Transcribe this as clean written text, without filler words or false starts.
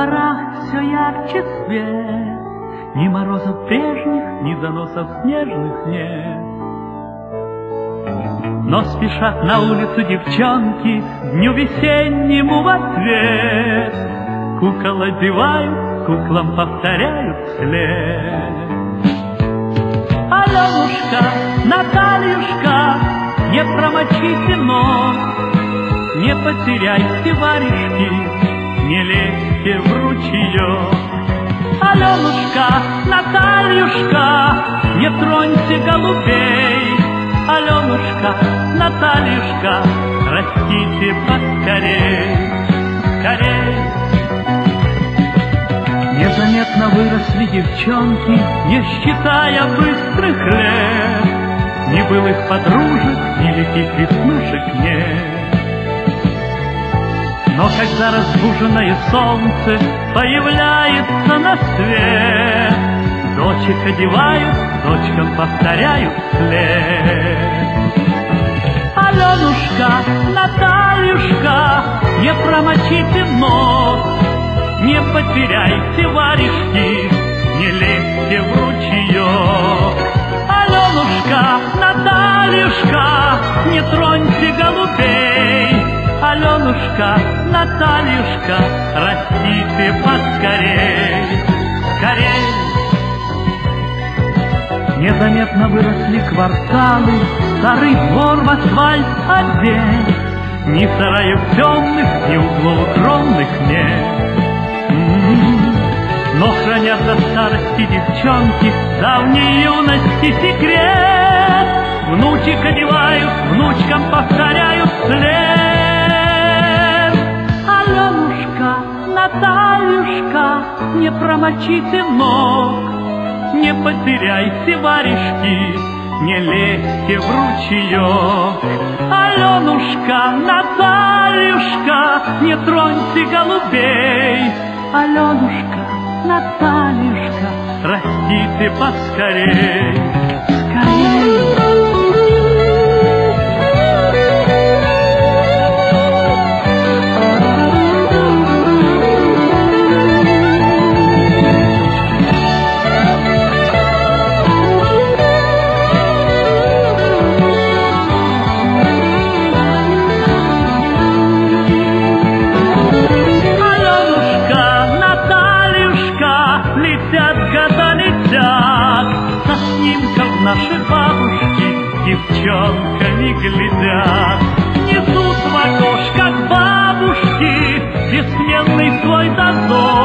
дворах все ярче свет, ни морозов прежних, ни заносов снежных нет. Но спешат на улицу девчонки дню весеннему в ответ. Кукол одевают, куклам повторяют вслед. Аленушка, Натальюшка, не промочите нос, не потеряйте варежки, не лезьте в ручеек. Аленушка, Натальюшка, не троньте голубей. Аленушка, Натальюшка, растите поскорей, скорей. Незаметно выросли девчонки, не считая быстрых лет. Ни былых подружек, ни лихих веснушек нет. Но когда разбуженное солнце появляется на свет, дочек одевают, дочкам повторяют вслед. Аленушка, Натальюшка, не промочите нос, не потеряйте варежки, не лезьте в ручеек. Аленушка, Натальюшка, не троньте голубей. Аленушка, Натальюшка, растите поскорей, скорей. Незаметно выросли кварталы, старый двор в асфальт одет. Ни сараев темных, ни углов укромных нет. Но хранят до старости девчонки давней юности секрет. Внучек одевают, внучкам повторяют вслед. Аленушка, Натальюшка, не промочите ног, не потеряйте варежки, не лезьте в ручеек. Аленушка, Натальюшка, не троньте голубей. Аленушка, Натальюшка, растите поскорей, скорей. Наши бабушки девчонками глядят, несут в окошках бабушки бессменный свой дозор.